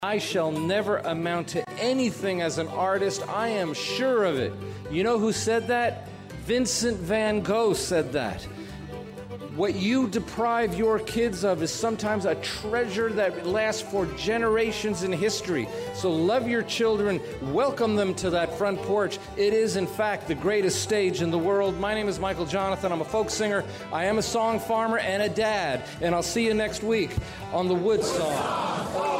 I shall never amount to anything as an artist. I am sure of it. You know who said that? Vincent van Gogh said that. What you deprive your kids of is sometimes a treasure that lasts for generations in history. So love your children, welcome them to that front porch. It is, in fact, the greatest stage in the world. My name is Michael Jonathan. I'm a folk singer. I am a song farmer and a dad. And I'll see you next week on The Wood Song.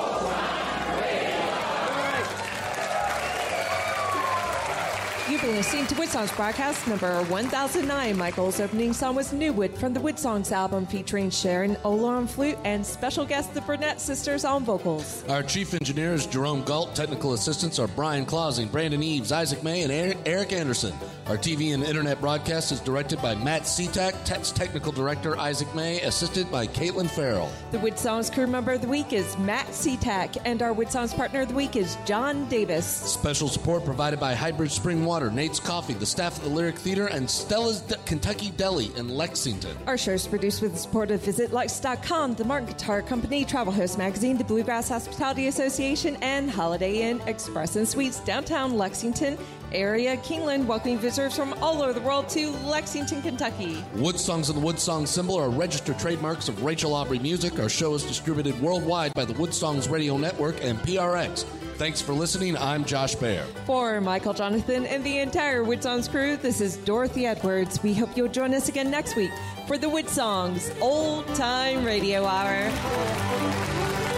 You've been listening to Wood Songs broadcast number 1009. Michael's opening song was New Wood from the Wood Songs album, featuring Sharon Oler on flute and special guest the Burnett sisters on vocals. Our chief engineer is Jerome Galt. Technical assistants are Brian Clausing, Brandon Eves, Isaac May, and Eric Anderson. Our TV and internet broadcast is directed by Matt Seatak, technical director Isaac May, assisted by Caitlin Farrell. The Wood Songs crew member of the week is Matt Seatak, and our Wood Songs partner of the week is John Davis. Special support provided by Hybrid Spring Water, Nate's Coffee, the staff of the Lyric Theater, and Stella's Kentucky Deli in Lexington. Our show is produced with the support of VisitLex.com, the Martin Guitar Company, Travel Host Magazine, the Bluegrass Hospitality Association, and Holiday Inn Express and Suites, downtown Lexington area, Kingland, welcoming visitors from all over the world to Lexington, Kentucky. Wood Songs and the Wood Song symbol are registered trademarks of Rachel Aubrey Music. Our show is distributed worldwide by the Wood Songs Radio Network and PRX. Thanks for listening. I'm Josh Baer. For Michael Jonathan and the entire Wood Songs crew, this is Dorothy Edwards. We hope you'll join us again next week for the Wood Songs Old Time Radio Hour.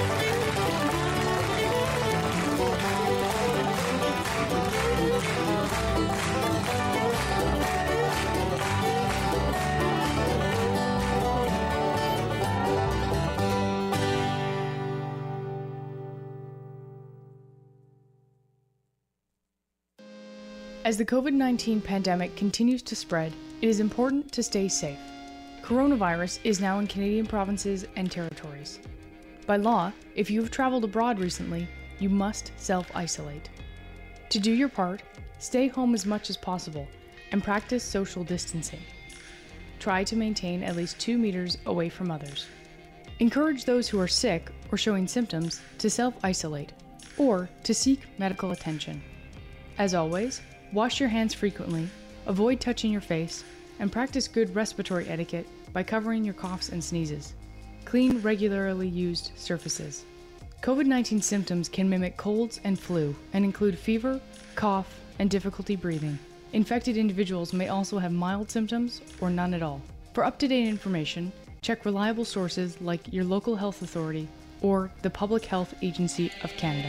As the COVID-19 pandemic continues to spread, it is important to stay safe. Coronavirus is now in Canadian provinces and territories. By law, if you have traveled abroad recently, you must self-isolate. To do your part, stay home as much as possible and practice social distancing. Try to maintain at least 2 meters away from others. Encourage those who are sick or showing symptoms to self-isolate or to seek medical attention. As always, wash your hands frequently, avoid touching your face, and practice good respiratory etiquette by covering your coughs and sneezes. Clean regularly used surfaces. COVID-19 symptoms can mimic colds and flu and include fever, cough, and difficulty breathing. Infected individuals may also have mild symptoms or none at all. For up-to-date information, check reliable sources like your local health authority or the Public Health Agency of Canada.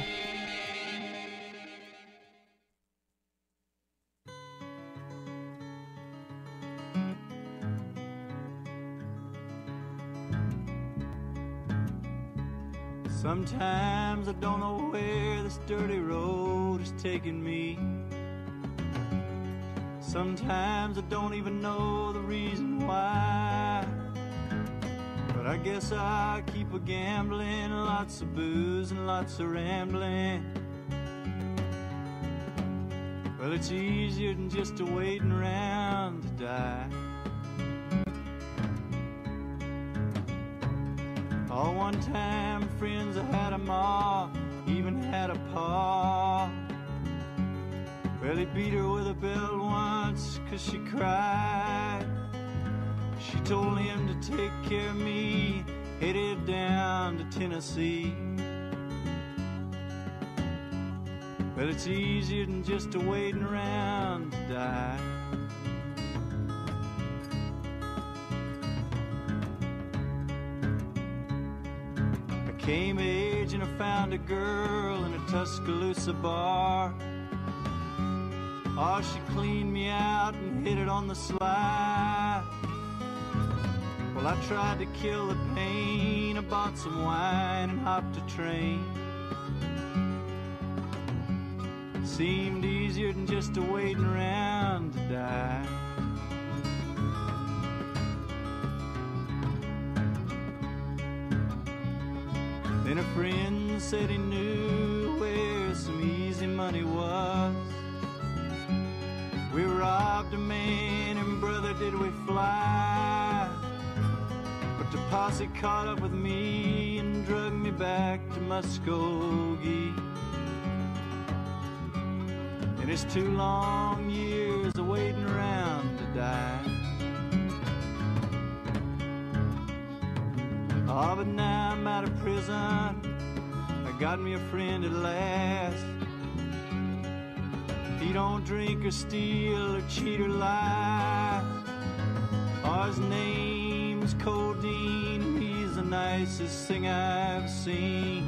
Sometimes I don't know where this dirty road is taking me. Sometimes I don't even know the reason why. But I guess I keep a gambling, lots of booze and lots of rambling. Well, it's easier than just a waiting around to die. Oh, one time, friends, I had a ma, even had a pa. Well, he beat her with a belt once, 'cause she cried. She told him to take care of me, headed down to Tennessee. Well, it's easier than just a waiting around to die. Came of age and I found a girl in a Tuscaloosa bar. Oh, she cleaned me out and hit it on the sly. Well, I tried to kill the pain. I bought some wine and hopped a train. It seemed easier than just a waiting around to die. Then a friend said he knew where some easy money was. We robbed a man and brother did we fly. But a posse caught up with me and drug me back to Muskogee. And it's 2 long years of waiting around to die. Oh, but now I'm out of prison, I got me a friend at last. He don't drink or steal or cheat or lie. Oh, his name's Codeine, and he's the nicest thing I've seen.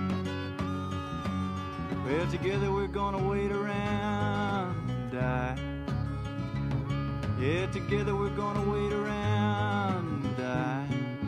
Well, together we're gonna wait around and die. Yeah, together we're gonna wait around and die.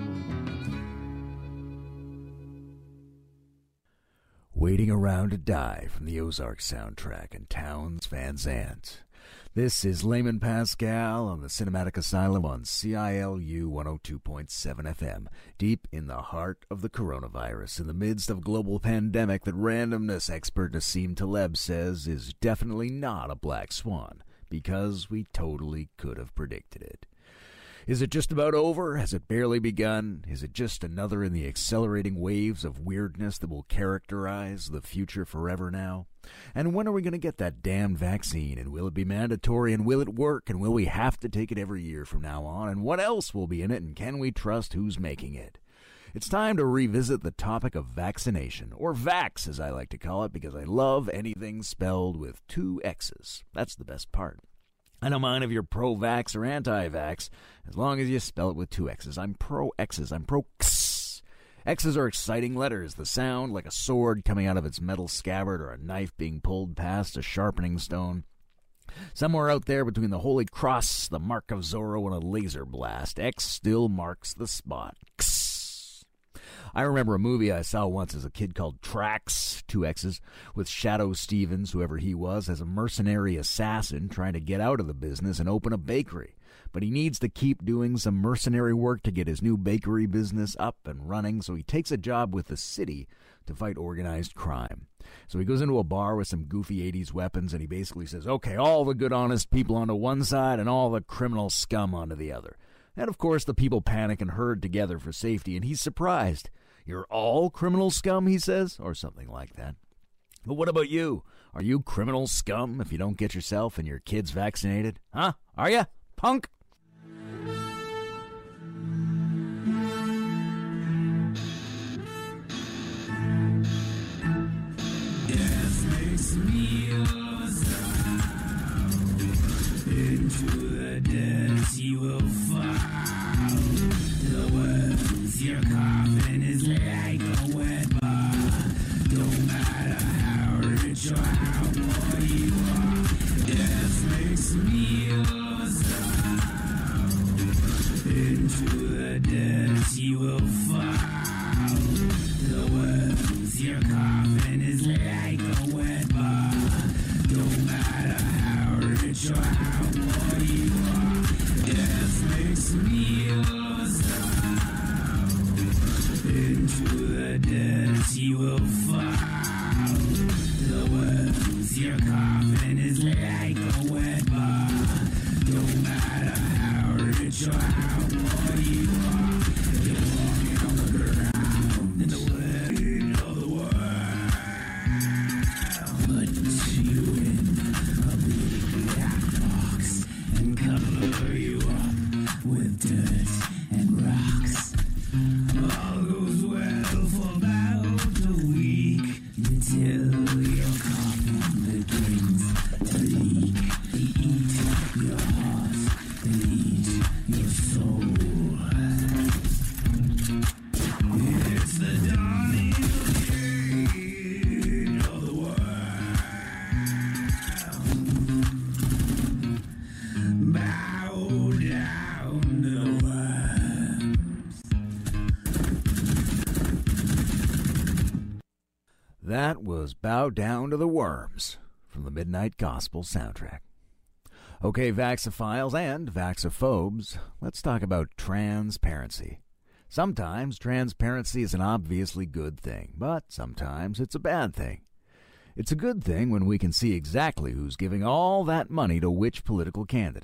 Waiting Around to Die from the Ozark soundtrack and Townes Van Zandt. This is Layman Pascal on the Cinematic Asylum on CILU 102.7 FM, deep in the heart of the coronavirus, in the midst of a global pandemic that randomness expert Nassim Taleb says is definitely not a black swan, because we totally could have predicted it. Is it just about over? Has it barely begun? Is it just another in the accelerating waves of weirdness that will characterize the future forever now? And when are we going to get that damned vaccine? And will it be mandatory? And will it work? And will we have to take it every year from now on? And what else will be in it? And can we trust who's making it? It's time to revisit the topic of vaccination, or vax as I like to call it, because I love anything spelled with 2 X's. That's the best part. I don't mind if you're pro-vax or anti-vax, as long as you spell it with 2 X's. I'm pro-X's. I'm pro-X. X's are exciting letters. The sound like a sword coming out of its metal scabbard or a knife being pulled past a sharpening stone. Somewhere out there between the Holy Cross, the Mark of Zorro, and a laser blast, X still marks the spot. X. I remember a movie I saw once as a kid called Tracks, 2 X's, with Shadow Stevens, whoever he was, as a mercenary assassin trying to get out of the business and open a bakery. But he needs to keep doing some mercenary work to get his new bakery business up and running, so he takes a job with the city to fight organized crime. So he goes into a bar with some goofy 80s weapons, and he basically says, okay, all the good, honest people onto one side and all the criminal scum onto the other. And, of course, the people panic and herd together for safety, and he's surprised. You're all criminal scum, he says, or something like that. But what about you? Are you criminal scum if you don't get yourself and your kids vaccinated? Huh? Are ya, punk? Death makes me into the depths you will fall. The words your coffin is like a weapon. Don't matter how rich or how poor you are. Death makes me into the depths you will fall. The words your coffin is like a weapon. Don't matter how rich or how poor you are. Death makes me into the depths you will fall. The words your coffin is like a weapon. Don't matter how rich or how poor you are. You're walking on the ground in the way of the world. Put you in a big black box and cover you up with dirt and rocks. All goes well for about a week until your coffin begins to leak. They eat your heart, they eat your soul. It's the dawning of the world. Bow down the worms. That was Bow Down to the Worms from the Midnight Gospel soundtrack. Okay, Vaxophiles and Vaxophobes, let's talk about transparency. Sometimes transparency is an obviously good thing, but sometimes it's a bad thing. It's a good thing when we can see exactly who's giving all that money to which political candidates.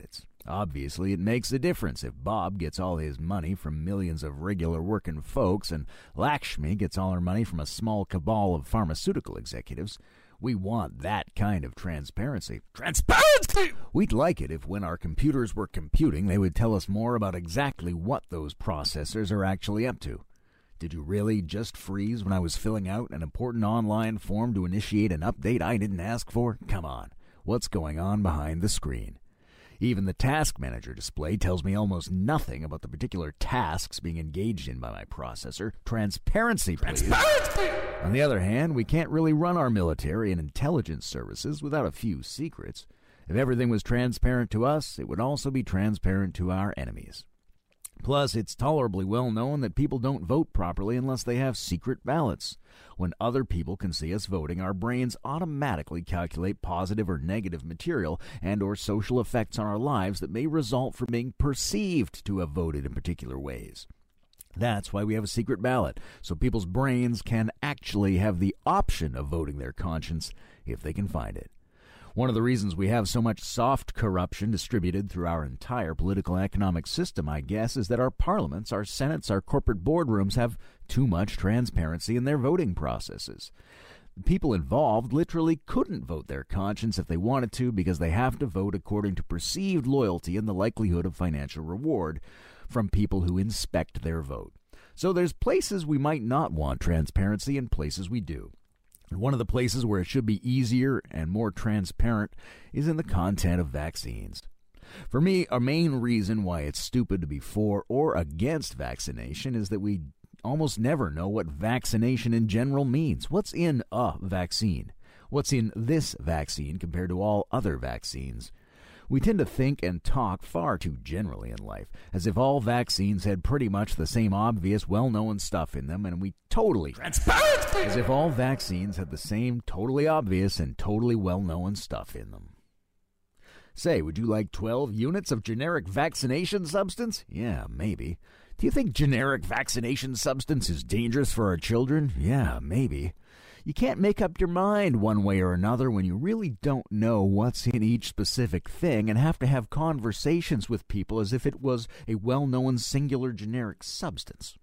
Obviously, it makes a difference if Bob gets all his money from millions of regular working folks and Lakshmi gets all her money from a small cabal of pharmaceutical executives. We want that kind of transparency. Transparency! We'd like it if when our computers were computing, they would tell us more about exactly what those processors are actually up to. Did you really just freeze when I was filling out an important online form to initiate an update I didn't ask for? Come on. What's going on behind the screen? Even the task manager display tells me almost nothing about the particular tasks being engaged in by my processor. Transparency, please. Transparency! On the other hand, we can't really run our military and intelligence services without a few secrets. If everything was transparent to us, it would also be transparent to our enemies. Plus, it's tolerably well known that people don't vote properly unless they have secret ballots. When other people can see us voting, our brains automatically calculate positive or negative material and or social effects on our lives that may result from being perceived to have voted in particular ways. That's why we have a secret ballot, so people's brains can actually have the option of voting their conscience if they can find it. One of the reasons we have so much soft corruption distributed through our entire political and economic system, I guess, is that our parliaments, our senates, our corporate boardrooms have too much transparency in their voting processes. The people involved literally couldn't vote their conscience if they wanted to because they have to vote according to perceived loyalty and the likelihood of financial reward from people who inspect their vote. So there's places we might not want transparency and places we do. And one of the places where it should be easier and more transparent is in the content of vaccines. For me, a main reason why it's stupid to be for or against vaccination is that we almost never know what vaccination in general means. What's in a vaccine? What's in this vaccine compared to all other vaccines? We tend to think and talk far too generally in life, as if all vaccines had pretty much the same obvious, well-known stuff in them, and we totally... Transparency! As if all vaccines had the same totally obvious and totally well-known stuff in them. Say, would you like 12 units of generic vaccination substance? Yeah, maybe. Do you think generic vaccination substance is dangerous for our children? Yeah, maybe. You can't make up your mind one way or another when you really don't know what's in each specific thing and have to have conversations with people as if it was a well-known singular generic substance.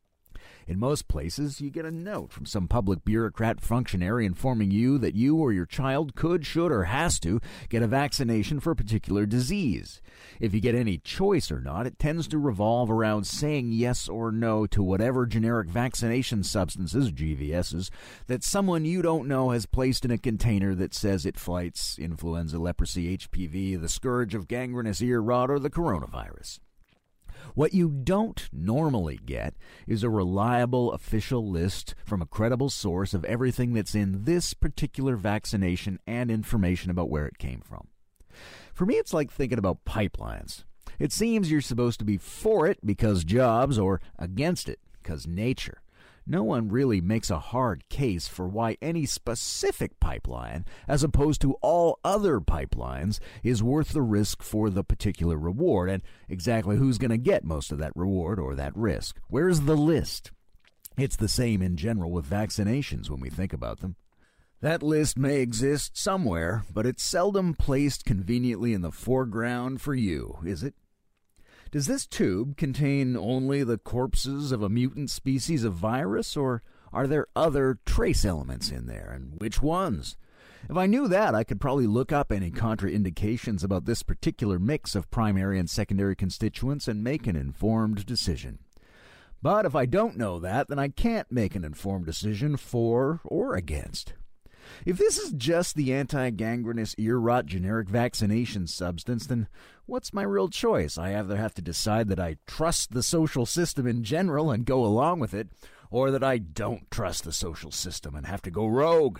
In most places, you get a note from some public bureaucrat functionary informing you that you or your child could, should, or has to get a vaccination for a particular disease. If you get any choice or not, it tends to revolve around saying yes or no to whatever generic vaccination substances, GVSs, that someone you don't know has placed in a container that says it fights influenza, leprosy, HPV, the scourge of gangrenous ear rot, or the coronavirus. What you don't normally get is a reliable official list from a credible source of everything that's in this particular vaccination and information about where it came from. For me, it's like thinking about pipelines. It seems you're supposed to be for it because jobs or against it because nature. No one really makes a hard case for why any specific pipeline, as opposed to all other pipelines, is worth the risk for the particular reward, and exactly who's going to get most of that reward or that risk. Where's the list? It's the same in general with vaccinations when we think about them. That list may exist somewhere, but it's seldom placed conveniently in the foreground for you, is it? Does this tube contain only the corpses of a mutant species of virus, or are there other trace elements in there, and which ones? If I knew that, I could probably look up any contraindications about this particular mix of primary and secondary constituents and make an informed decision. But if I don't know that, then I can't make an informed decision for or against. If this is just the anti-gangrenous ear rot generic vaccination substance, then what's my real choice? I either have to decide that I trust the social system in general and go along with it, or that I don't trust the social system and have to go rogue.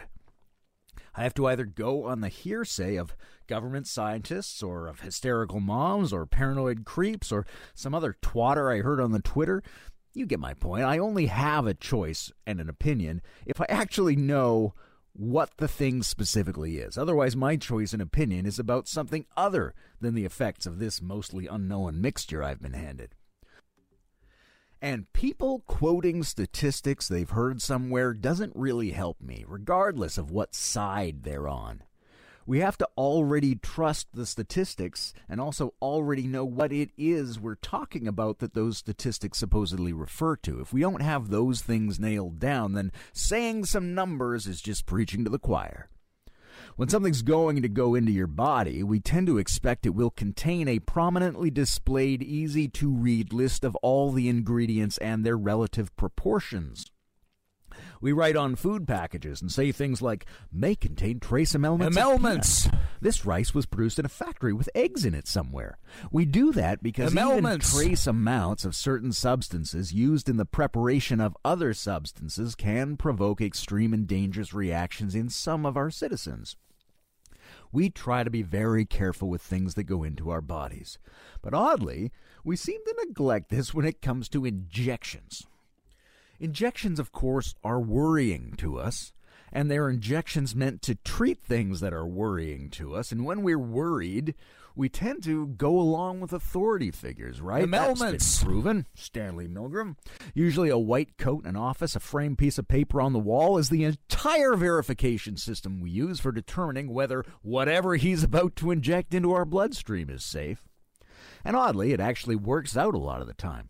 I have to either go on the hearsay of government scientists or of hysterical moms or paranoid creeps or some other twatter I heard on the Twitter. You get my point. I only have a choice and an opinion if I actually know what the thing specifically is. Otherwise, my choice and opinion is about something other than the effects of this mostly unknown mixture I've been handed. And people quoting statistics they've heard somewhere doesn't really help me, regardless of what side they're on. We have to already trust the statistics and also already know what it is we're talking about that those statistics supposedly refer to. If we don't have those things nailed down, then saying some numbers is just preaching to the choir. When something's going to go into your body, we tend to expect it will contain a prominently displayed, easy-to-read list of all the ingredients and their relative proportions. We write on food packages and say things like, may contain trace elements. This rice was produced in a factory with eggs in it somewhere. We do that because even trace amounts of certain substances used in the preparation of other substances can provoke extreme and dangerous reactions in some of our citizens. We try to be very careful with things that go into our bodies. But oddly, we seem to neglect this when it comes to injections. Injections, of course, are worrying to us, and they're injections meant to treat things that are worrying to us. And when we're worried, we tend to go along with authority figures, right? That's been proven. Stanley Milgram. Usually a white coat in an office, a framed piece of paper on the wall is the entire verification system we use for determining whether whatever he's about to inject into our bloodstream is safe. And oddly, it actually works out a lot of the time.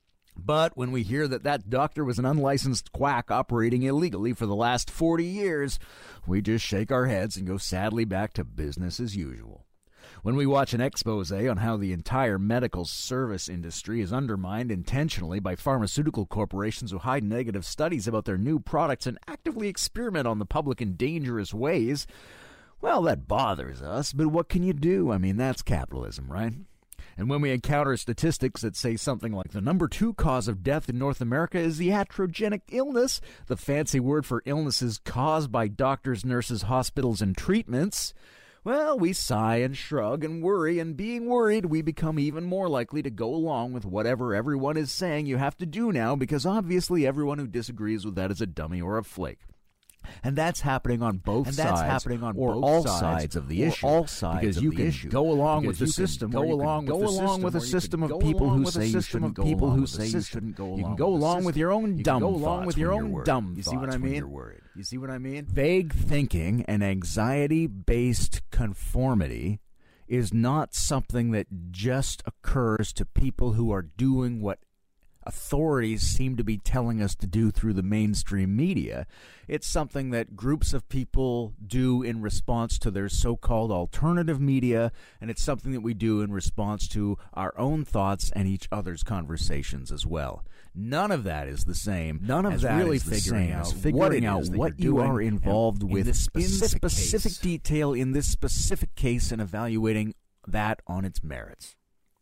But when we hear that that doctor was an unlicensed quack operating illegally for the last 40 years, we just shake our heads and go sadly back to business as usual. When we watch an expose on how the entire medical service industry is undermined intentionally by pharmaceutical corporations who hide negative studies about their new products and actively experiment on the public in dangerous ways, well, that bothers us, but what can you do? I mean, that's capitalism, right? And when we encounter statistics that say something like the number 2 cause of death in North America is the iatrogenic illness, the fancy word for illnesses caused by doctors, nurses, hospitals, and treatments, well, we sigh and shrug and worry, and being worried, we become even more likely to go along with whatever everyone is saying you have to do now, because obviously everyone who disagrees with that is a dummy or a flake. And that's happening on both sides, or all sides of the issue. Because you can go along with the system, go along with a system of people who say you shouldn't go along with the system. You can go along with your own dumb thoughts. You see what I mean? You see what I mean? Vague thinking and anxiety-based conformity is not something that just occurs to people who are doing what authorities seem to be telling us to do through the mainstream media. It's something that groups of people do in response to their so-called alternative media, and it's something that we do in response to our own thoughts and each other's conversations as well. None of that is the same. None of that really is figuring out what you are involved with in specific detail in this specific case and evaluating that on its merits.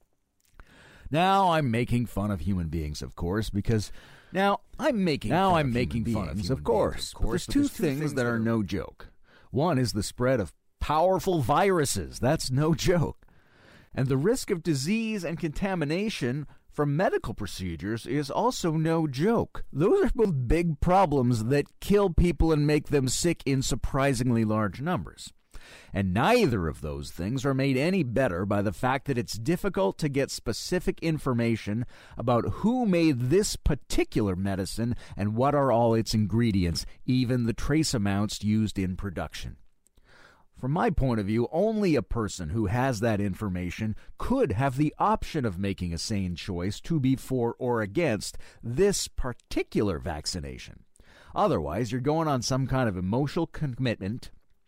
Now I'm making fun of human beings, of course, because I'm making fun of human beings. But there's two things that are no joke. One is the spread of powerful viruses. That's no joke. And the risk of disease and contamination from medical procedures is also no joke. Those are both big problems that kill people and make them sick in surprisingly large numbers. And neither of those things are made any better by the fact that it's difficult to get specific information about who made this particular medicine and what are all its ingredients, even the trace amounts used in production. From my point of view, only a person who has that information could have the option of making a sane choice to be for or against this particular vaccination. Otherwise, you're going on some kind of emotional commitment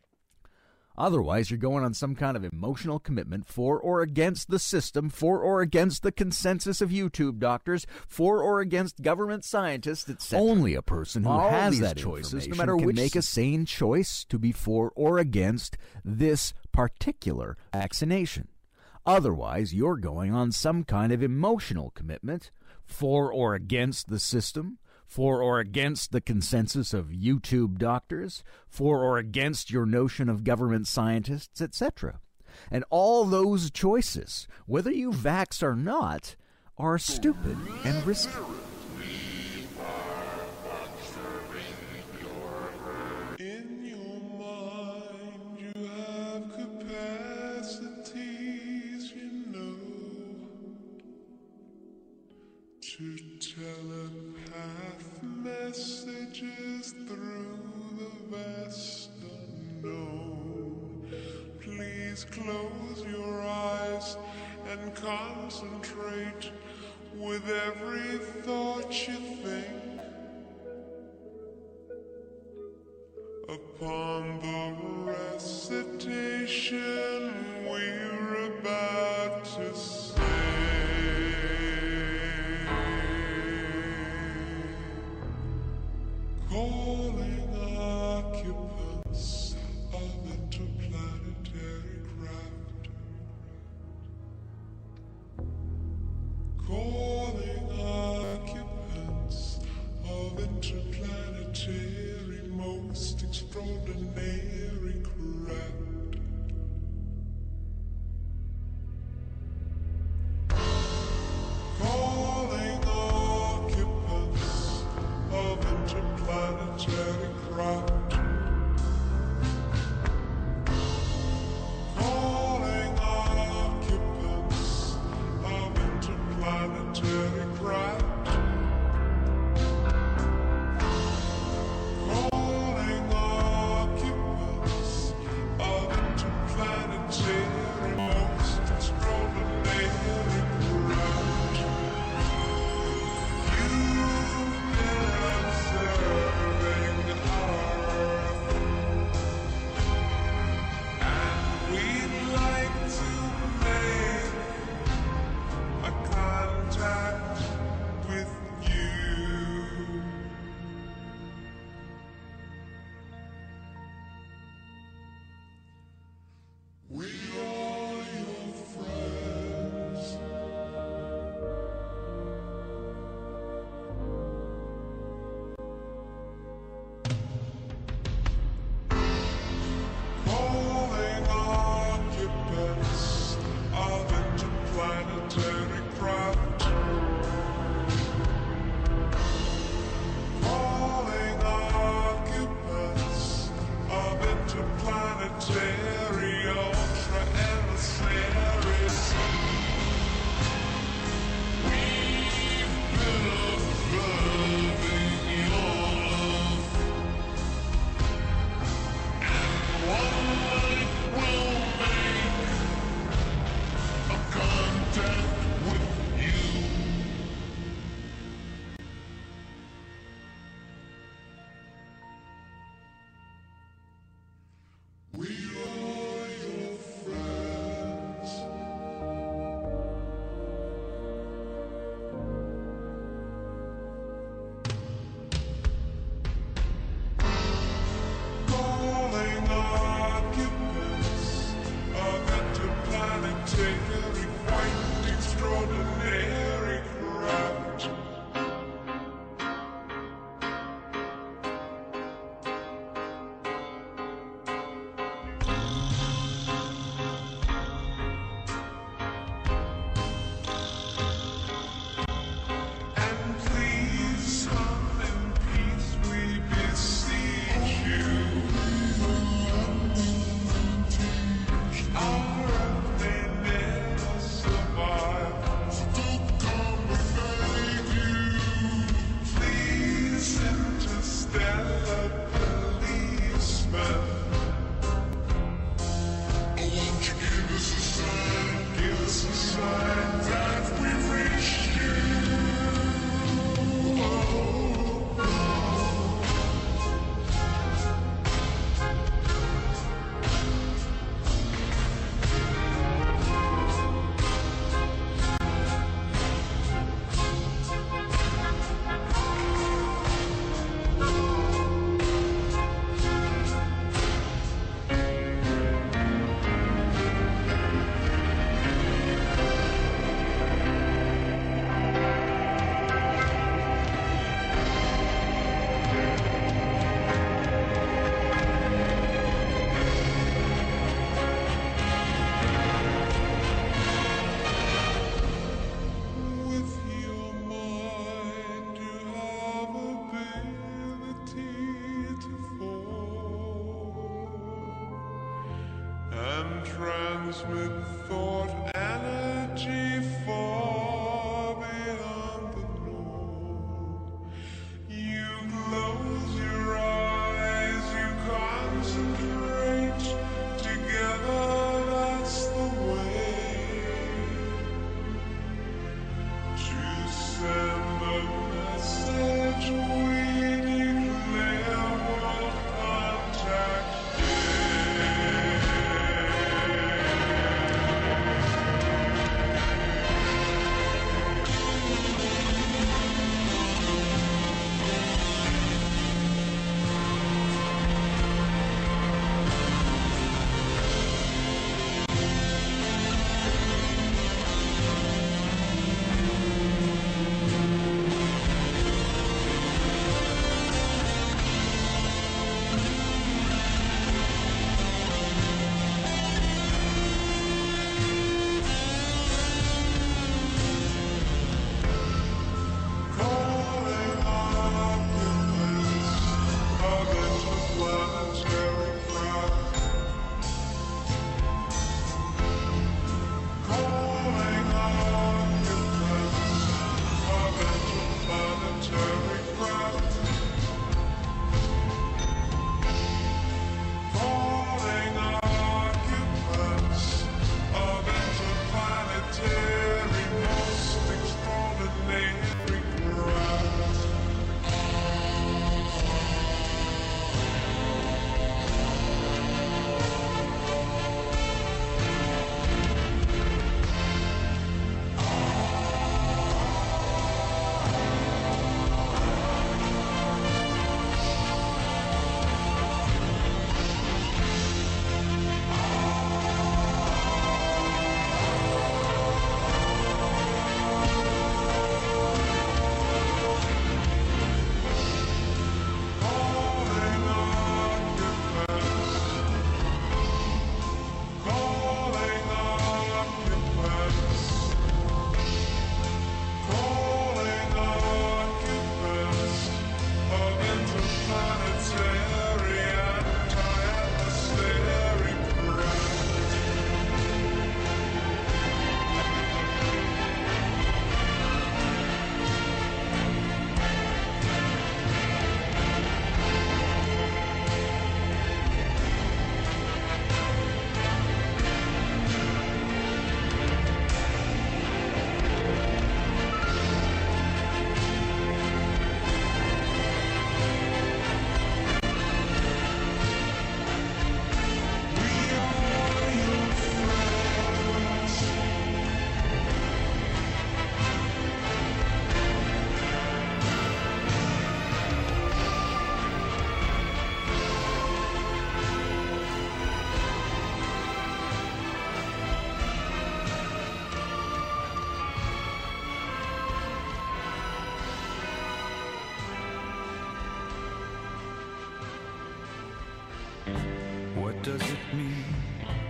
for or against the system, for or against the consensus of YouTube doctors, for or against government scientists, etc. Only a person who has that choices, no matter which, can make a sane choice to be for or against this particular vaccination. Otherwise, you're going on some kind of emotional commitment for or against the system, for or against the consensus of YouTube doctors, for or against your notion of government scientists, etc. And all those choices, whether you vax or not, are stupid and risky. In your mind you have capacities, to telepath messages through the vast unknown. please close your eyes and concentrate with every thought you think upon the recitation we're about to say. Calling occupants of interplanetary craft. Calling occupants of interplanetary most extraordinary craft. Calling occupants of interplanetary craft. Calling occupants of interplanetary craft. Calling occupants of interplanetary most extraordinary craft. You've been observing Earth, and we'd like to make a contact with you. We are your friends. Calling occupants of interplanetary craft. Calling occupants of interplanetary ultra emissaries. We've been observing your love, and one night we'll make a contact with you. We are your friends. Calling occupants of interplanetary quite extraordinary craft. And please come in peace, we beseech you. Our earth may never survive. Still come we beg you. Please, interstellar policeman. I want you to give us a sign. Give us a sign that we've reached you. With your mind, you have ability to form and transmit thought energy far beyond the norm. You close your eyes, you concentrate together.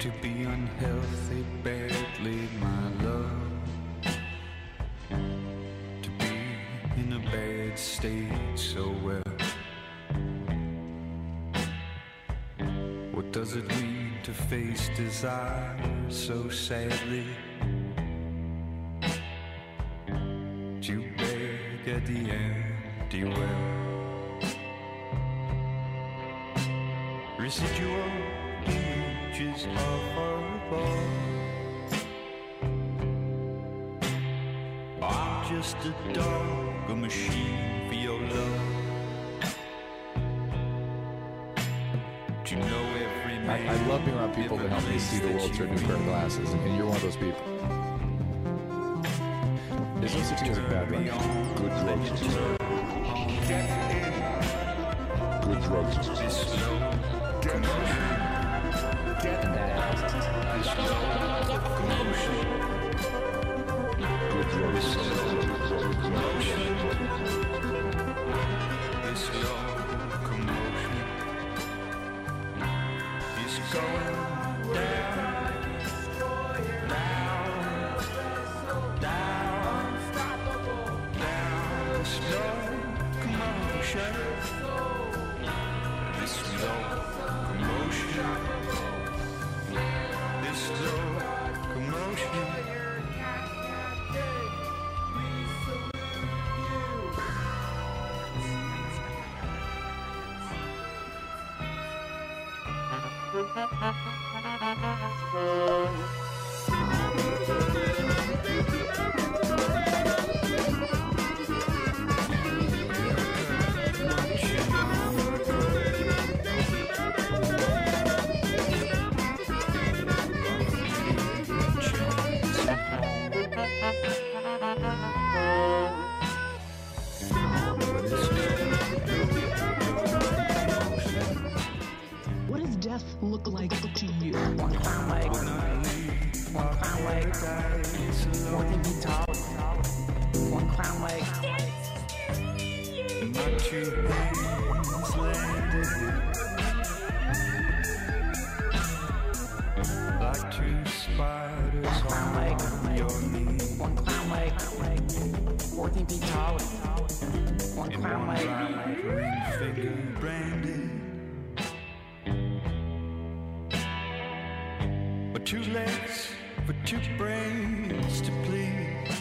to be unhealthy badly, my love. To be in a bad state so well. What does it mean to face desire so sadly? To beg at the empty well. Residual images of our love. I'm just a dog, a machine for your love. Do you know every man? I love being around people that help me see the world through a new pair of glasses, and you're one of those people. There's no such thing as a bad drug. Good drugs. Good drugs. Good drugs. This locomotion is going down, down, down, down. This locomotion, this locomotion, this locomotion. What does death look like to you? One crown leg, one crown leg, 14 feet tall, one crown leg. My two hands landed like two spiders on your knee. One crown leg, 14 feet tall, one In crown one leg. right ring finger branded. But two legs for two brains to please.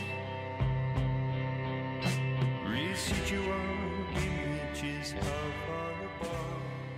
Residual images of our above.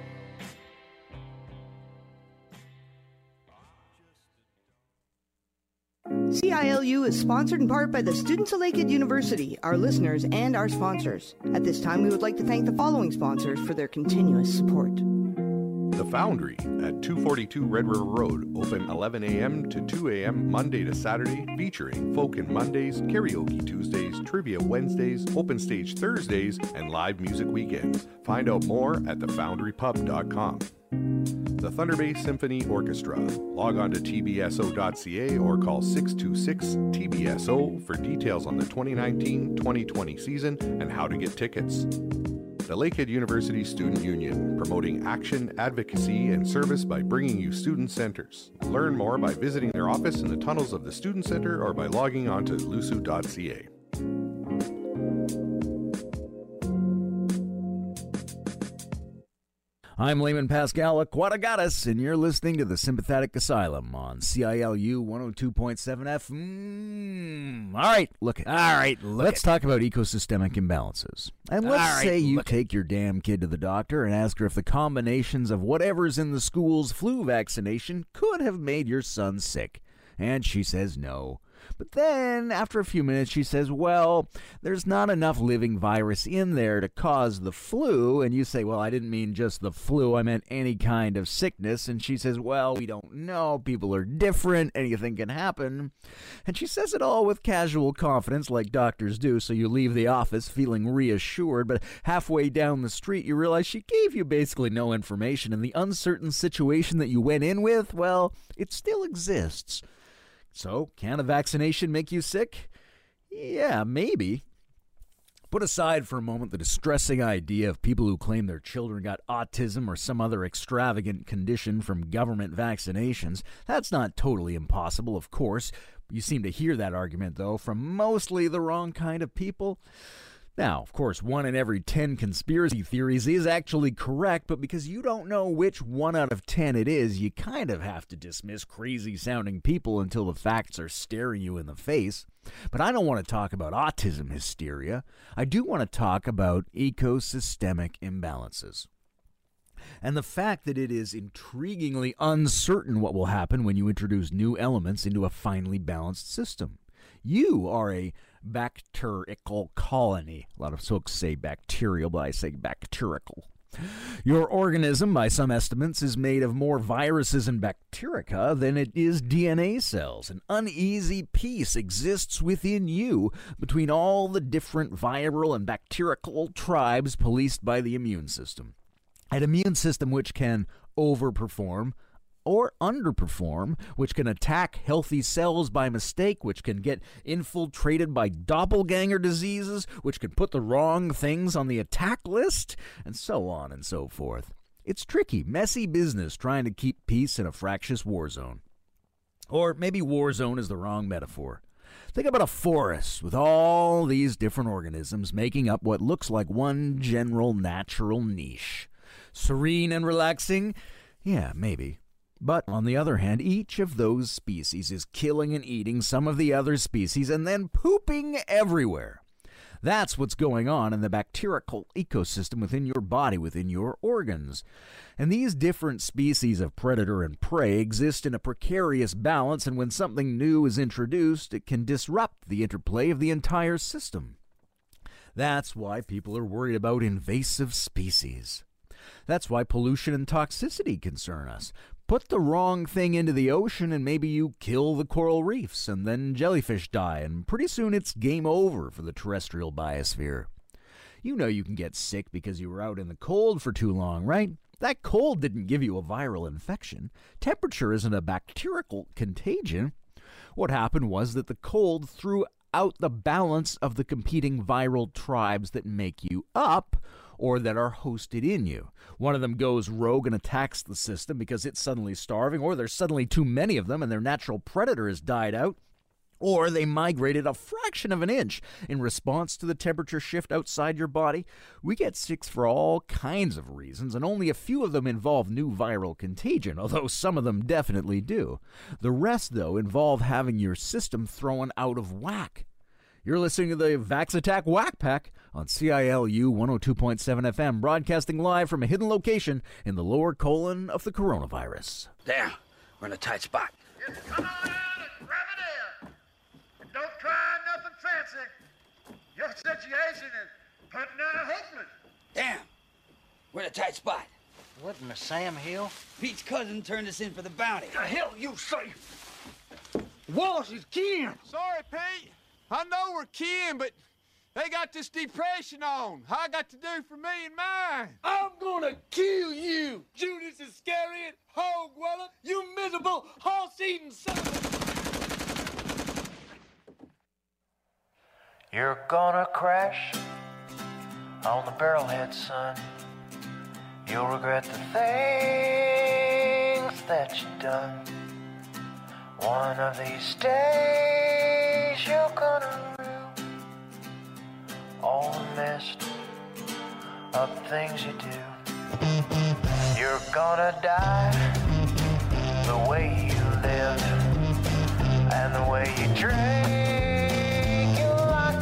CILU is sponsored in part by the students of Lakehead University, our listeners, and our sponsors. At this time, we would like to thank the following sponsors for their continuous support. The Foundry at 242 Red River Road, open 11 a.m. to 2 a.m. Monday to Saturday, featuring Folkin' Mondays, Karaoke Tuesdays, Trivia Wednesdays, Open Stage Thursdays, and live music weekends. Find out more at thefoundrypub.com. The Thunder Bay Symphony Orchestra. Log on to tbso.ca or call 626-TBSO for details on the 2019-2020 season and how to get tickets. The Lakehead University Student Union, promoting action, advocacy, and service by bringing you student centers. Learn more by visiting their office in the tunnels of the Student Center or by logging on to lusu.ca. I'm Layman Pascal Aquatagatas, and you're listening to the Sympathetic Asylum on CILU 102.7 FM. All right, let's talk about ecosystemic imbalances. And let's say you take your damn kid to the doctor and ask her if the combinations of whatever's in the school's flu vaccination could have made your son sick. And she says no. But then, after a few minutes, she says, well, there's not enough living virus in there to cause the flu. And you say, well, I didn't mean just the flu. I meant any kind of sickness. And she says, well, we don't know. People are different. Anything can happen. And she says it all with casual confidence, like doctors do. So you leave the office feeling reassured. But halfway down the street, you realize she gave you basically no information. And the uncertain situation that you went in with, well, it still exists. So, can a vaccination make you sick? Yeah, maybe. Put aside for a moment the distressing idea of people who claim their children got autism or some other extravagant condition from government vaccinations. That's not totally impossible, of course. You seem to hear that argument, though, from mostly the wrong kind of people. Now, of course, 1 in every 10 conspiracy theories is actually correct, but because you don't know which 1 out of 10 it is, you kind of have to dismiss crazy-sounding people until the facts are staring you in the face. But I don't want to talk about autism hysteria. I do want to talk about ecosystemic imbalances. And the fact that it is intriguingly uncertain what will happen when you introduce new elements into a finely balanced system. You are a bacterial colony. A lot of folks say bacterial, but I say bacterial. Your organism, by some estimates, is made of more viruses and bacteria than it is DNA cells. An uneasy peace exists within you between all the different viral and bacterial tribes policed by the immune system. An immune system which can overperform or underperform, which can attack healthy cells by mistake, which can get infiltrated by doppelganger diseases, which can put the wrong things on the attack list, and so on and so forth. It's tricky, messy business trying to keep peace in a fractious war zone. Or maybe war zone is the wrong metaphor. Think about a forest with all these different organisms making up what looks like one general natural niche. Serene and relaxing? Yeah, maybe. But, on the other hand, each of those species is killing and eating some of the other species and then pooping everywhere. That's what's going on in the bacterial ecosystem within your body, within your organs. And these different species of predator and prey exist in a precarious balance, and when something new is introduced, it can disrupt the interplay of the entire system. That's why people are worried about invasive species. That's why pollution and toxicity concern us. Put the wrong thing into the ocean and maybe you kill the coral reefs, and then jellyfish die, and pretty soon it's game over for the terrestrial biosphere. You know you can get sick because you were out in the cold for too long, right? That cold didn't give you a viral infection. Temperature isn't a bacterial contagion. What happened was that the cold threw out the balance of the competing viral tribes that make you up, or that are hosted in you. One of them goes rogue and attacks the system because it's suddenly starving, or there's suddenly too many of them and their natural predator has died out, or they migrated a fraction of an inch in response to the temperature shift outside your body. We get sick for all kinds of reasons, and only a few of them involve new viral contagion, although some of them definitely do. The rest, though, involve having your system thrown out of whack. You're listening to the Vax Attack Whack Pack on CILU 102.7 FM, broadcasting live from a hidden location in the lower colon of the coronavirus. Damn, we're in a tight spot. Just come on out and grab it in. And don't try nothing fancy. Your situation is putting out hopeless. Damn, we're in a tight spot. What in the Sam Hill? Pete's cousin turned us in for the bounty. The hell you say? Wallace is kin. Sorry, Pete. I know we're kin, but they got this depression on. How I got to do for me and mine? I'm gonna kill you, Judas Iscariot, hog weller, you miserable, horse-eating son of a... You're gonna crash on the barrelhead, son. You'll regret the things that you've done. One of these days you're gonna rue all the messed up things you do. You're gonna die the way you lived and the way you drink. You're like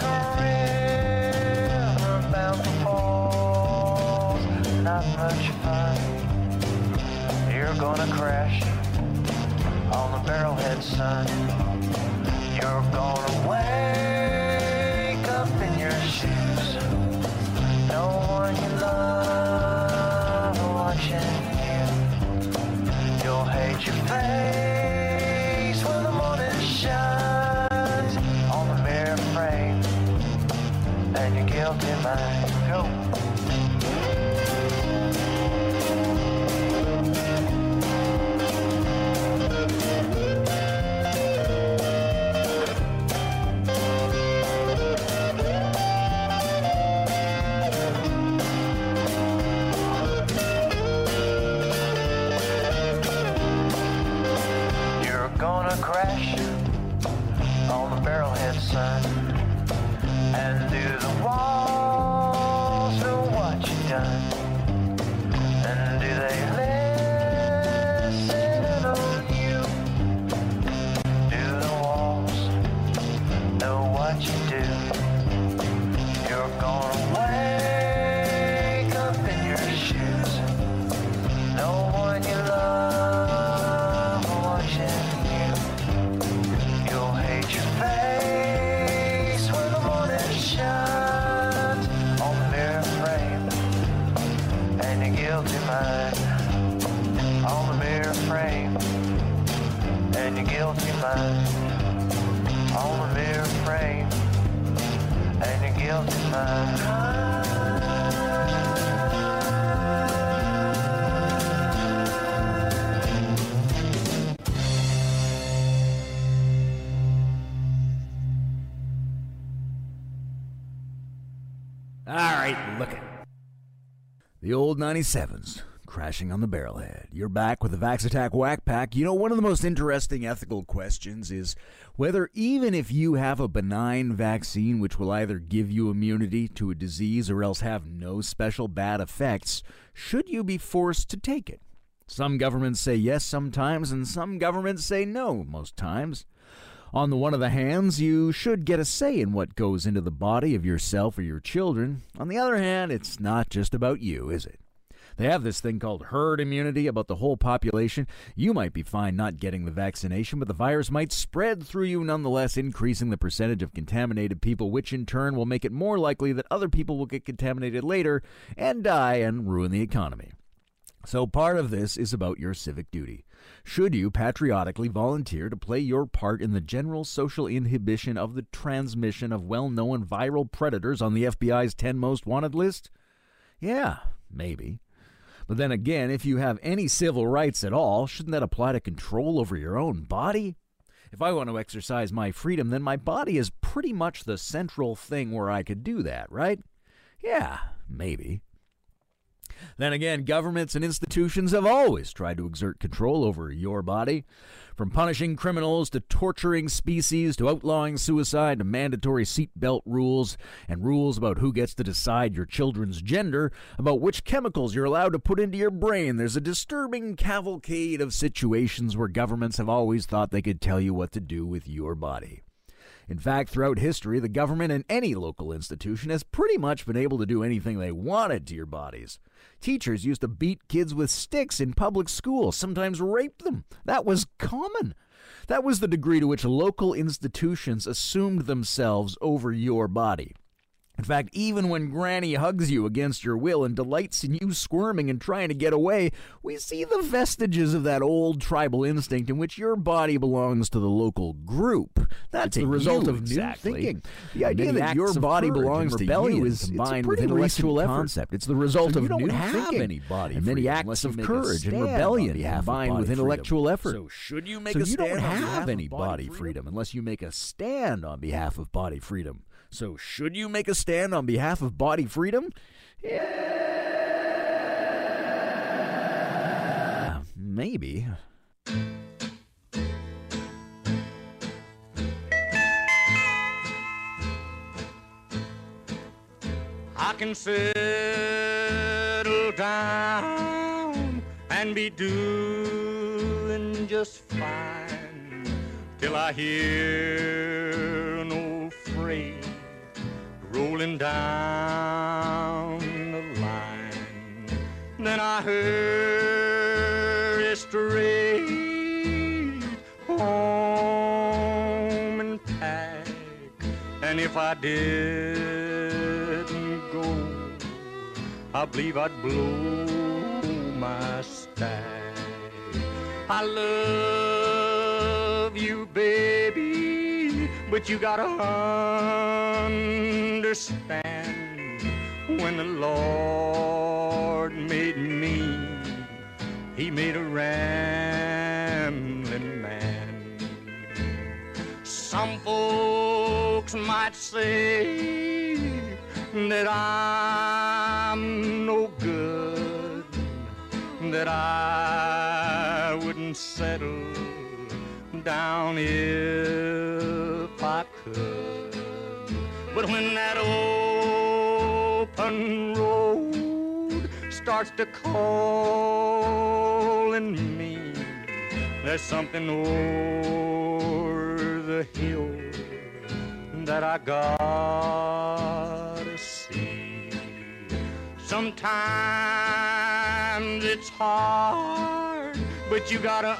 a river bound for falls, not much fun. You're gonna crash on the barrelhead, son. You're gonna wake up in your shoes. No one you love watching you. You'll hate your face when the morning shines on the mirror frame and your guilty mind. Go. gonna crash on the barrelhead, son. And do the walls know what you've done? And do they listen on you? Do the walls know what you do? You're gonna wake up in your shoes. No one you love watching you. You'll hate your face when the morning shines on the mirror frame, and your guilty mind on the mirror frame, and your guilty mind on the mirror frame, and your guilty mind. All right, look it. The old 97s, crashing on the barrelhead. You're back with the Vax Attack Whack Pack. You know, one of the most interesting ethical questions is whether even if you have a benign vaccine which will either give you immunity to a disease or else have no special bad effects, should you be forced to take it? Some governments say yes sometimes, and some governments say no most times. On the one of the hands, you should get a say in what goes into the body of yourself or your children. On the other hand, it's not just about you, is it? They have this thing called herd immunity about the whole population. You might be fine not getting the vaccination, but the virus might spread through you nonetheless, increasing the percentage of contaminated people, which in turn will make it more likely that other people will get contaminated later and die and ruin the economy. So part of this is about your civic duty. Should you patriotically volunteer to play your part in the general social inhibition of the transmission of well-known viral predators on the FBI's 10 most wanted list? Yeah, maybe. But then again, if you have any civil rights at all, shouldn't that apply to control over your own body? If I want to exercise my freedom, then my body is pretty much the central thing where I could do that, right? Yeah, maybe. Then again, governments and institutions have always tried to exert control over your body. From punishing criminals to torturing species to outlawing suicide to mandatory seatbelt rules and rules about who gets to decide your children's gender, about which chemicals you're allowed to put into your brain, there's a disturbing cavalcade of situations where governments have always thought they could tell you what to do with your body. In fact, throughout history, the government and any local institution has pretty much been able to do anything they wanted to your bodies. Teachers used to beat kids with sticks in public schools, sometimes rape them. That was common. That was the degree to which local institutions assumed themselves over your body. In fact, even when Granny hugs you against your will and delights in you squirming and trying to get away, we see the vestiges of that old tribal instinct in which your body belongs to the local group. That's the result of new thinking. The idea that your body belongs to you is combined with intellectual concept. It's the result of new thinking. Any body and many acts of courage and rebellion combined with intellectual effort. So should you make a stand? You don't have any body freedom unless you make a stand on behalf of body freedom. So should you make a stand on behalf of body freedom? Yeah, maybe. I can settle down and be doing just fine till I hear an old freight rolling down the line. Then I hurry straight home and pack, and if I didn't go, I believe I'd blow my stack. I love you, baby, but you gotta understand, when the Lord made me, He made a rambling man. Some folks might say that I'm no good, that I wouldn't settle down if I could. But when that open road starts to calling me, there's something over the hill that I gotta see. Sometimes it's hard, but you gotta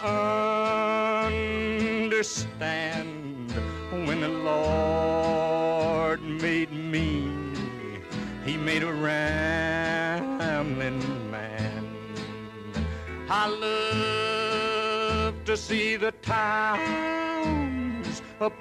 understand. When the Lord made me, He made a rambling man. I love to see the towns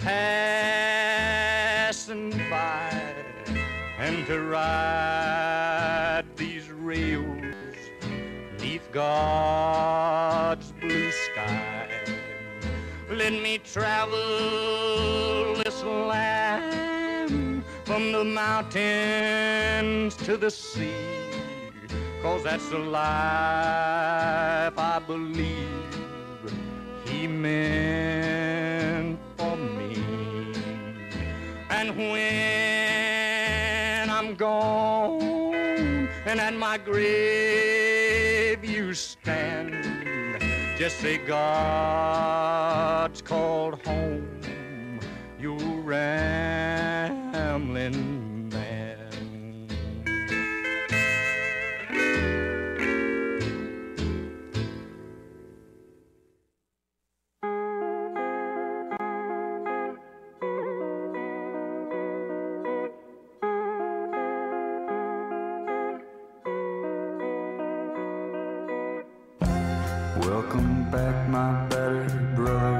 a-passing by, and to ride these rails neath God's blue sky. Let me travel this land from the mountains to the sea, 'cause that's the life I believe He meant for me. And when I'm gone and at my grave you stand, just say God's called home your rambling man. Welcome back, my battered brother.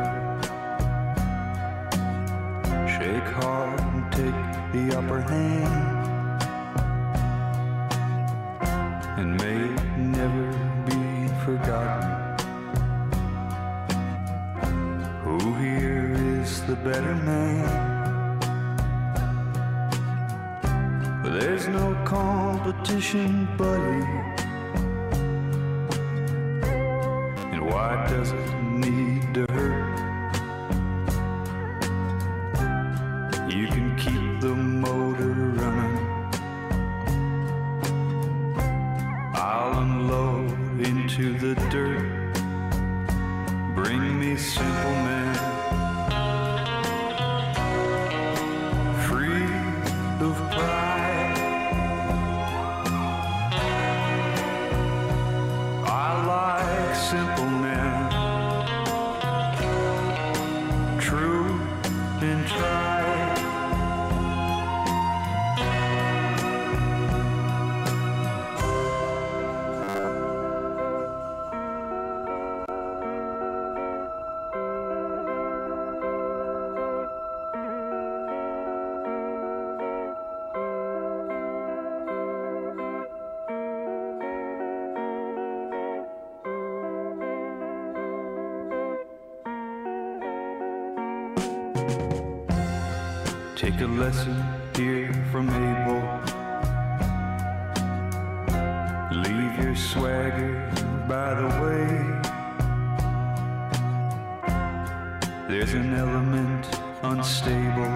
Shake hard and take the upper hand, and may it never be forgotten. Who here is the better man? There's no competition, buddy. Why does it need to hurt? You can keep the motor running. I'll unload into the dirt. Bring me simple man, free of pride. I like simple men, true and tried. Take a lesson here from Abel. Leave your swagger by the way. There's an element unstable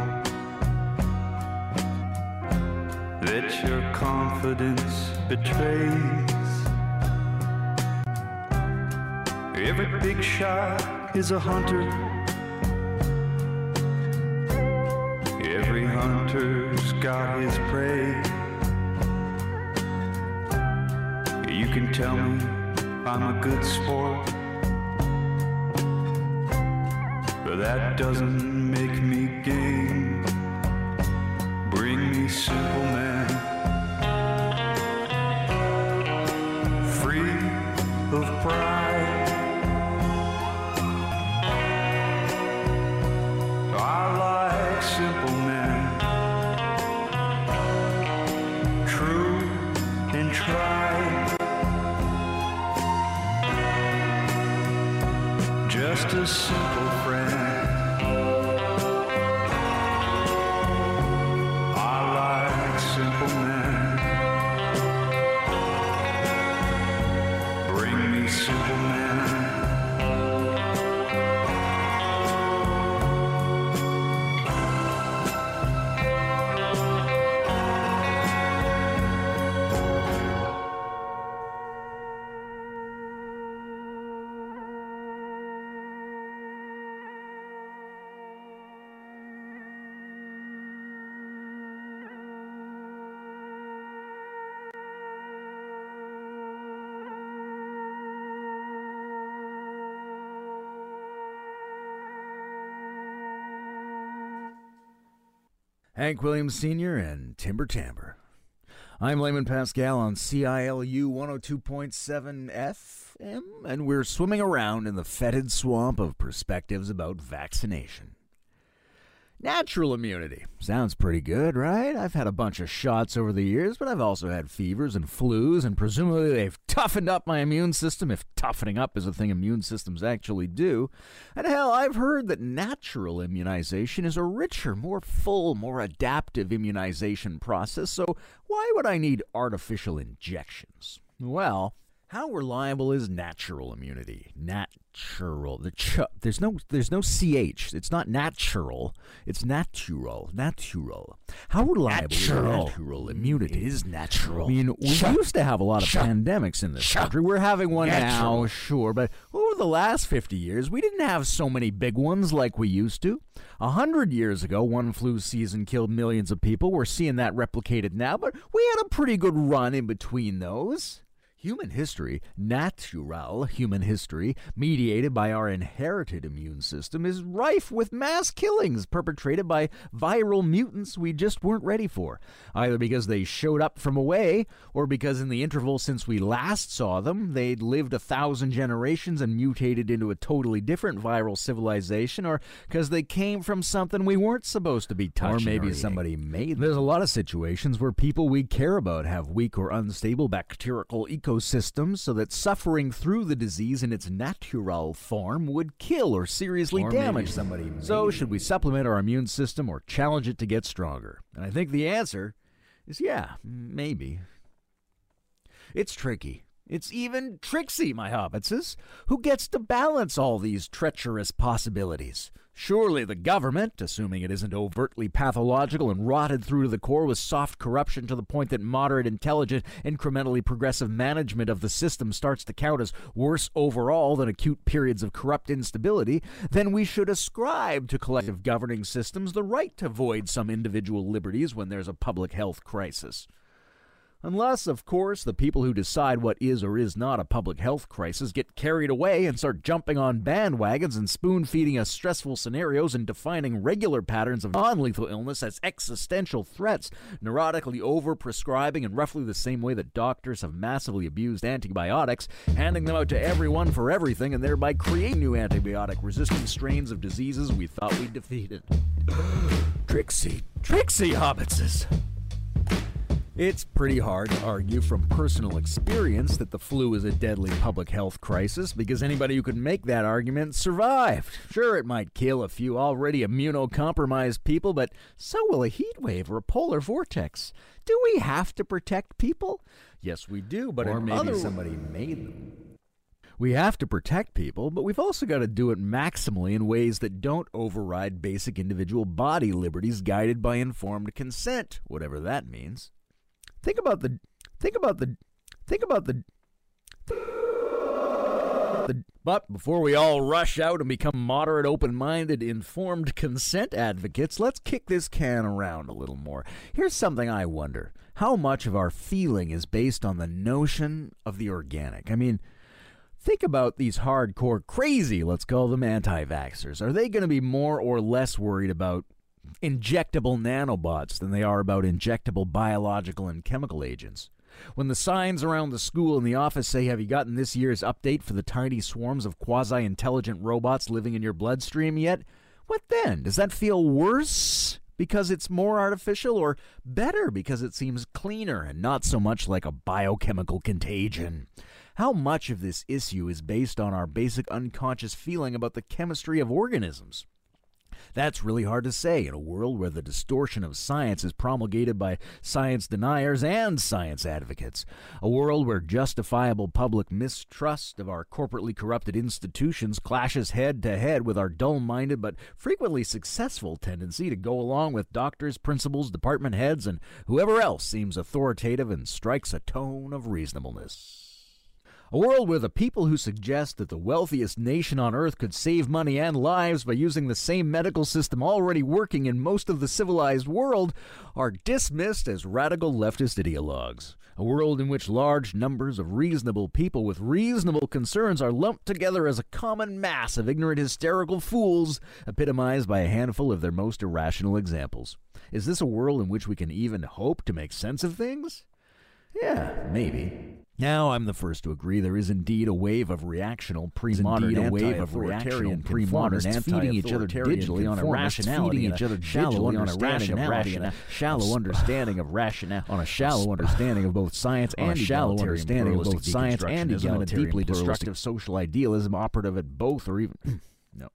that your confidence betrays. Every big shot is a hunter. Every hunter's got his prey. You can tell me I'm a good sport, but that doesn't make me game. Bring me simple man, free of pride. I like simple men, true and tried. Just a simple friend. I like simple men. Bring me simple men. Hank Williams Sr. and Timber Timbre. I'm Layman Pascal on CILU 102.7 FM, and we're swimming around in the fetid swamp of perspectives about vaccination. Natural immunity. Sounds pretty good, right? I've had a bunch of shots over the years, but I've also had fevers and flus, and presumably they've toughened up my immune system, if toughening up is a thing immune systems actually do. And hell, I've heard that natural immunization is a richer, more full, more adaptive immunization process, so why would I need artificial injections? Well, how reliable is natural immunity? Natural. There's no CH. It's not natural. It's natural. Natural. How reliable is natural immunity? It is natural. I mean, we used to have a lot of pandemics in this country. We're having one now, sure, but over the last 50 years, we didn't have so many big ones like we used to. 100 years ago, one flu season killed millions of people. We're seeing that replicated now, but we had a pretty good run in between those. Human history, natural human history, mediated by our inherited immune system, is rife with mass killings perpetrated by viral mutants we just weren't ready for, either because they showed up from away, or because in the interval since we last saw them, they'd lived 1,000 generations and mutated into a totally different viral civilization, or because they came from something we weren't supposed to be touching. Or maybe somebody made them. There's a lot of situations where people we care about have weak or unstable bacterial ecosystems, so that suffering through the disease in its natural form would kill or seriously damage somebody. So should we supplement our immune system or challenge it to get stronger? And I think the answer is yeah, maybe. It's tricky. It's even tricksy, my hobbitses. Who gets to balance all these treacherous possibilities? Surely the government, assuming it isn't overtly pathological and rotted through to the core with soft corruption to the point that moderate, intelligent, incrementally progressive management of the system starts to count as worse overall than acute periods of corrupt instability, then we should ascribe to collective governing systems the right to void some individual liberties when there's a public health crisis. Unless, of course, the people who decide what is or is not a public health crisis get carried away and start jumping on bandwagons and spoon-feeding us stressful scenarios and defining regular patterns of non-lethal illness as existential threats, neurotically over-prescribing in roughly the same way that doctors have massively abused antibiotics, handing them out to everyone for everything and thereby creating new antibiotic-resistant strains of diseases we thought we'd defeated. Tricksy hobbitses. It's pretty hard to argue from personal experience that the flu is a deadly public health crisis because anybody who could make that argument survived. Sure, it might kill a few already immunocompromised people, but so will a heat wave or a polar vortex. Do we have to protect people? Yes, we do, but or maybe somebody made them. We have to protect people, but we've also got to do it maximally in ways that don't override basic individual body liberties guided by informed consent, whatever that means. Think about the But before we all rush out and become moderate, open-minded, informed consent advocates, let's kick this can around a little more. Here's something I wonder. How much of our feeling is based on the notion of the organic? I mean, think about these hardcore, crazy, let's call them anti-vaxxers. Are they going to be more or less worried about injectable nanobots than they are about injectable biological and chemical agents? When the signs around the school and the office say, "Have you gotten this year's update for the tiny swarms of quasi-intelligent robots living in your bloodstream yet?" What then? Does that feel worse because it's more artificial, or better because it seems cleaner and not so much like a biochemical contagion? How much of this issue is based on our basic unconscious feeling about the chemistry of organisms? That's really hard to say in a world where the distortion of science is promulgated by science deniers and science advocates. A world where justifiable public mistrust of our corporately corrupted institutions clashes head-to-head with our dull-minded but frequently successful tendency to go along with doctors, principals, department heads, and whoever else seems authoritative and strikes a tone of reasonableness. A world where the people who suggest that the wealthiest nation on earth could save money and lives by using the same medical system already working in most of the civilized world are dismissed as radical leftist ideologues. A world in which large numbers of reasonable people with reasonable concerns are lumped together as a common mass of ignorant, hysterical fools, epitomized by a handful of their most irrational examples. Is this a world in which we can even hope to make sense of things? Yeah, maybe. Now, I'm the first to agree there is indeed a wave of reactional pre-modern anti-authoritarian conformists feeding each other digitally on a rationality and a shallow understanding of rationality, on a shallow understanding of both science and egalitarianism, and a deeply destructive social idealism operative at both, or even no.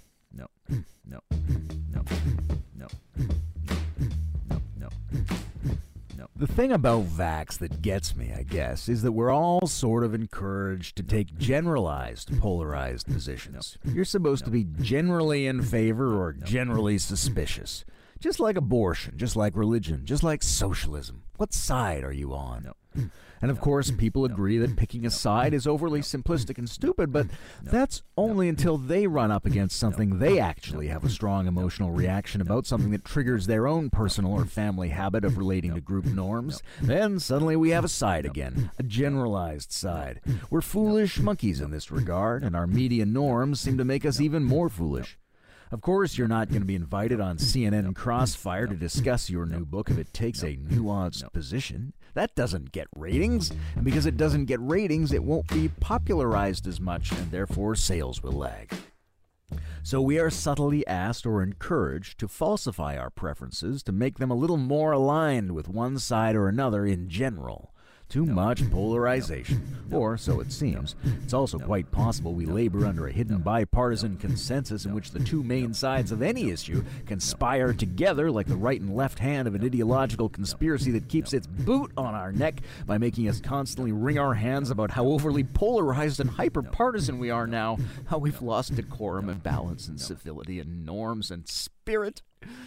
The thing about vax that gets me, I guess, is that we're all sort of encouraged to take generalized, polarized positions. You're supposed to be generally in favor or generally suspicious. Just like abortion, just like religion, just like socialism. What side are you on? And of course, people agree that picking a side is overly simplistic and stupid, but that's only until they run up against something they actually have a strong emotional reaction about, something that triggers their own personal or family habit of relating to group norms. Then suddenly we have a side again, a generalized side. We're foolish monkeys in this regard, and our media norms seem to make us even more foolish. Of course, you're not going to be invited on CNN Crossfire to discuss your new book if it takes a nuanced position. That doesn't get ratings, and because it doesn't get ratings, it won't be popularized as much, and therefore sales will lag. So we are subtly asked or encouraged to falsify our preferences to make them a little more aligned with one side or another in general. Too much polarization, or so it seems. It's also quite possible we labor under a hidden bipartisan consensus in which the two main sides of any issue conspire together like the right and left hand of an ideological conspiracy that keeps its boot on our neck by making us constantly wring our hands about how overly polarized and hyper-partisan we are now, how we've lost decorum and balance and civility and norms and spirit.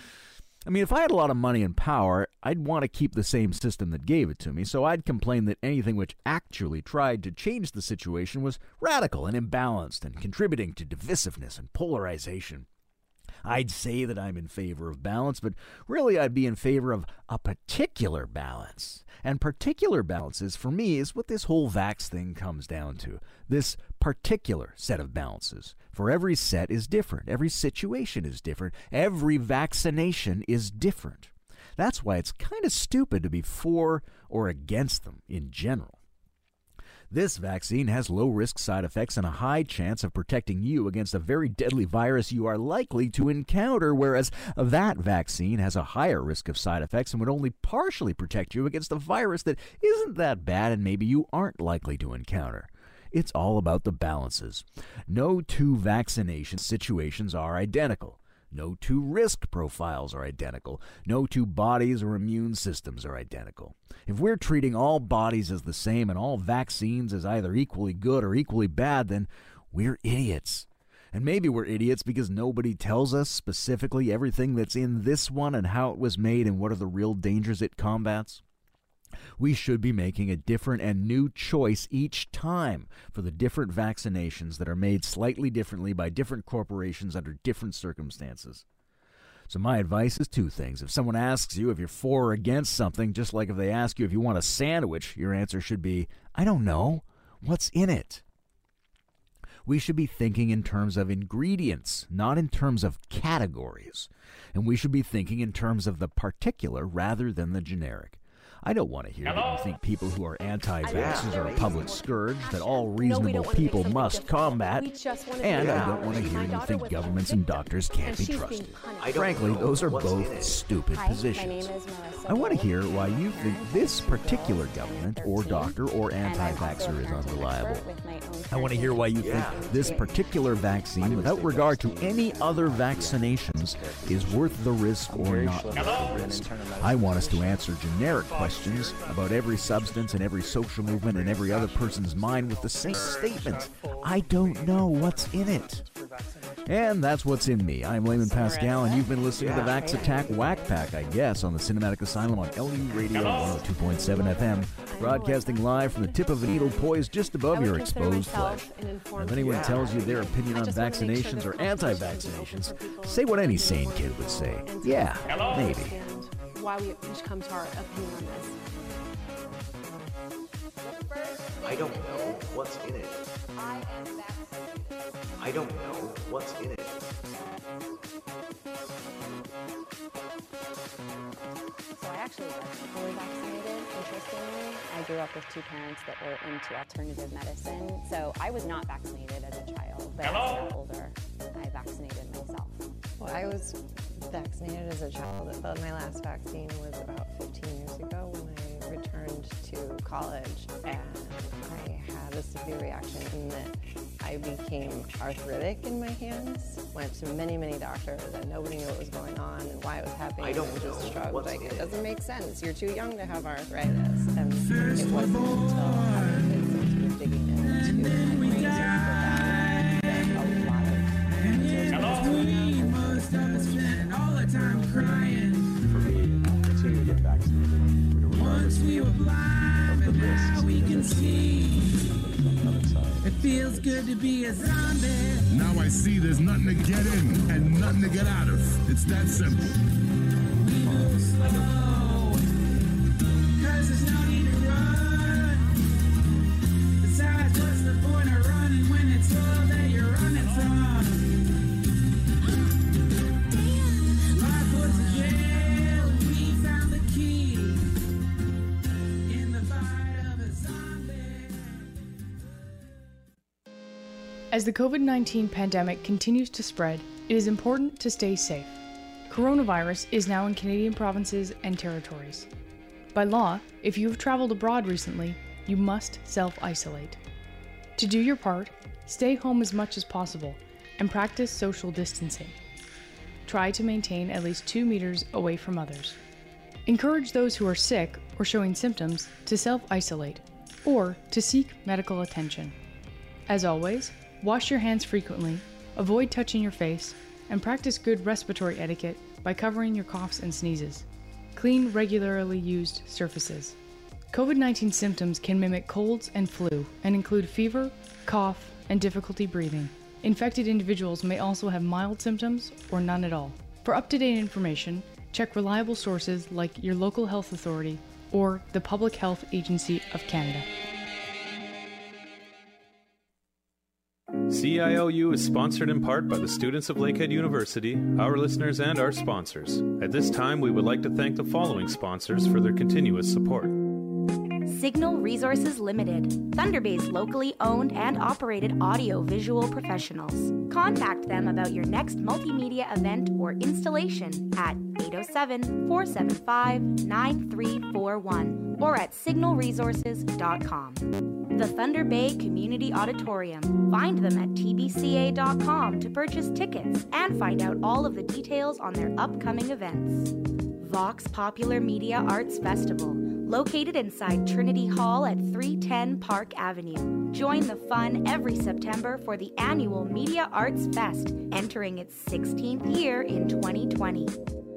I mean, if I had a lot of money and power, I'd want to keep the same system that gave it to me, so I'd complain that anything which actually tried to change the situation was radical and imbalanced and contributing to divisiveness and polarization. I'd say that I'm in favor of balance, but really I'd be in favor of a particular balance. And particular balances, for me, is what this whole vax thing comes down to. This particular set of balances. For every set is different. Every situation is different. Every vaccination is different. That's why it's kind of stupid to be for or against them in general. This vaccine has low-risk side effects and a high chance of protecting you against a very deadly virus you are likely to encounter, whereas that vaccine has a higher risk of side effects and would only partially protect you against a virus that isn't that bad and maybe you aren't likely to encounter. It's all about the balances. No two vaccination situations are identical. No two risk profiles are identical. No two bodies or immune systems are identical. If we're treating all bodies as the same and all vaccines as either equally good or equally bad, then we're idiots. And maybe we're idiots because nobody tells us specifically everything that's in this one and how it was made and what are the real dangers it combats. We should be making a different and new choice each time for the different vaccinations that are made slightly differently by different corporations under different circumstances. So my advice is two things. If someone asks you if you're for or against something, just like if they ask you if you want a sandwich, your answer should be, I don't know. What's in it? We should be thinking in terms of ingredients, not in terms of categories. And we should be thinking in terms of the particular rather than the generic. I don't want to hear that you think people who are anti-vaxxers are a public scourge that all reasonable people must combat, and I don't want to hear you think governments and doctors can't be trusted. Frankly, those are both stupid positions. I want to hear why you think this particular government or doctor or anti-vaxxer is unreliable. I want to hear why you think this particular vaccine, without regard to any other vaccinations, is worth the risk or not worth the risk. I want us to answer generic questions about every substance and every social movement and every other person's mind with the same statement. I don't know what's in it. And that's what's in me. I'm Layman Pascal, and you've been listening to the Vax Attack Whack Pack, I guess, on the Cinematic Asylum on LU Radio 102.7 FM, broadcasting live from the tip of a needle poised just above your exposed flesh. If anyone tells you their opinion on vaccinations or anti-vaccinations, say what any sane kid would say. Yeah, maybe. Why we each come to our opinion on this. I don't know what's in it. I am vaccinated. I don't know what's in it. So I actually wasn't fully vaccinated, interestingly. I grew up with two parents that were into alternative medicine, so I was not vaccinated as a child, but as I got older, I vaccinated myself. Well, I was vaccinated as a child, but my last vaccine was about 15 years ago when I returned to college, and I had a severe reaction in that I became arthritic in my hands. Went to many, many doctors, and nobody knew what was going on and why it was happening. I don't and know just shrugged, what's like, in it it. doesn't make sense. You're too young to have arthritis. And it wasn't until having kids and sort of digging into my reasons for that a lot of answers were coming out. Most of us spend all the time crying. For me, continue to get vaccinated. Once we were blind, but now we can see. It feels good to be a zombie. Now I see there's nothing to get in and nothing to get out of. It's that simple. We move slow, 'cause there's no need to run. Besides, what's the point of running when it's all that you're running from? Life was a jail, and we found the key in the bite of a zombie. As the COVID-19 pandemic continues to spread, it is important to stay safe. Coronavirus is now in Canadian provinces and territories. By law, if you have traveled abroad recently, you must self-isolate. To do your part, stay home as much as possible and practice social distancing. Try to maintain at least 2 meters away from others. Encourage those who are sick or showing symptoms to self-isolate or to seek medical attention. As always, wash your hands frequently, avoid touching your face, and practice good respiratory etiquette by covering your coughs and sneezes. Clean regularly used surfaces. COVID-19 symptoms can mimic colds and flu and include fever, cough, and difficulty breathing. Infected individuals may also have mild symptoms or none at all. For up-to-date information, check reliable sources like your local health authority or the Public Health Agency of Canada. CILU is sponsored in part by the students of Lakehead University, our listeners, and our sponsors. At this time, we would like to thank the following sponsors for their continuous support. Signal Resources Limited, Thunder Bay's locally owned and operated audio-visual professionals. Contact them about your next multimedia event or installation at 807-475-9341 or at signalresources.com. The Thunder Bay Community Auditorium. Find them at tbca.com to purchase tickets and find out all of the details on their upcoming events. Vox Popular Media Arts Festival, located inside Trinity Hall at 310 Park Avenue. Join the fun every September for the annual Media Arts Fest, entering its 16th year in 2020.